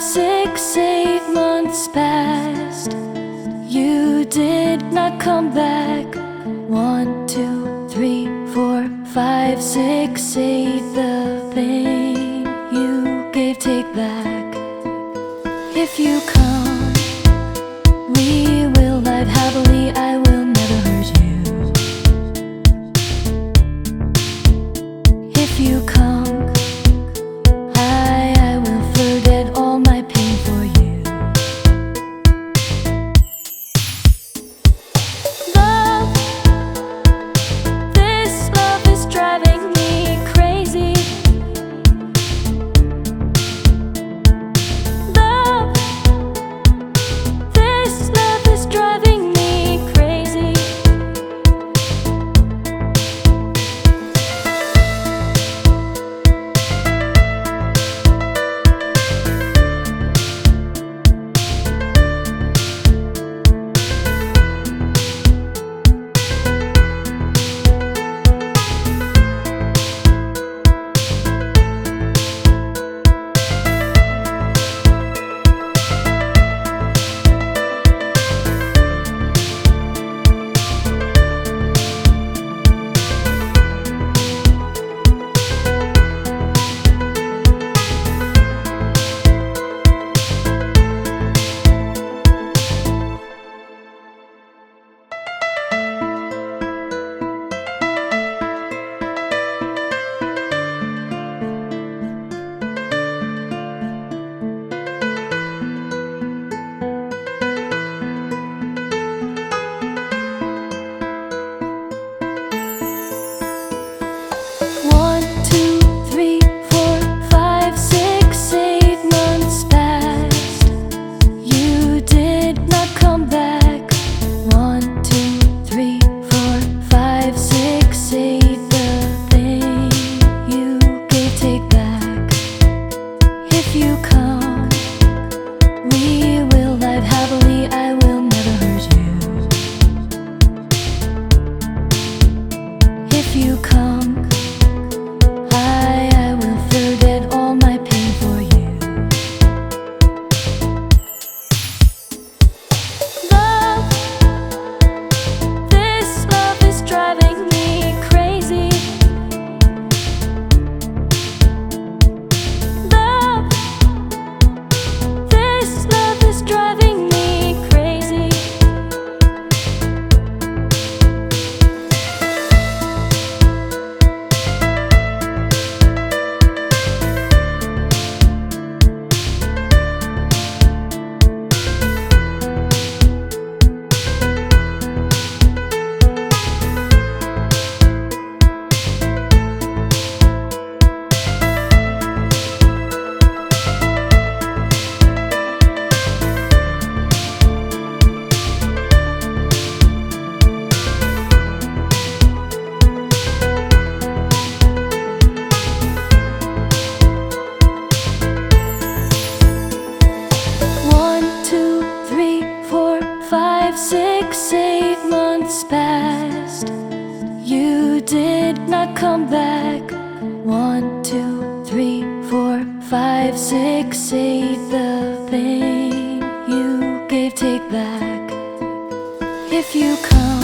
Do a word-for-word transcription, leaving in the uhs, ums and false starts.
six, eight months passed. You did not come back. One, two, three, four, five, six, eight. The pain you gave, take back. If you come, we will live happily. I will never hurt you. If you come, I, I will forget all my pain for you. Love, this love is driving me crazy. Love, this love is driving me crazy. One, two, three, four, five, six, eight months passed. You did not come back. One, two, three, four, five, six, eight. The pain you gave, take back. If you come, we will live happily. I will never hurt you. If you come, I, I will forget all my pain for you. Love, this love is driving me crazy. Love, this love is driving me crazy. Five, six, eight months passed. You did not come back. One, two, three, four, five, six, eight. The pain you gave, take back. If you come,